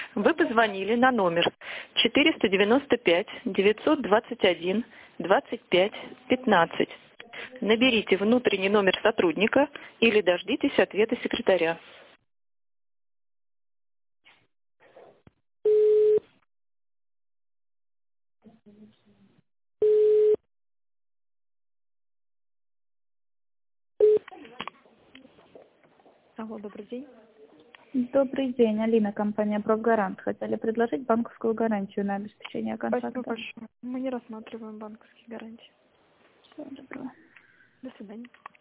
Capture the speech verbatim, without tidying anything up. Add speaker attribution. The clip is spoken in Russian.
Speaker 1: Вы позвонили на номер четыреста девяносто пять девятьсот двадцать один двадцать пять пятнадцать. Наберите внутренний номер сотрудника или дождитесь ответа секретаря. Алло, добрый день.
Speaker 2: Добрый день, Алина, компания «Профгарант». Хотели предложить банковскую гарантию на обеспечение контракта.
Speaker 3: Спасибо большое. Мы не рассматриваем банковские гарантии.
Speaker 2: Всего доброго.
Speaker 3: До свидания.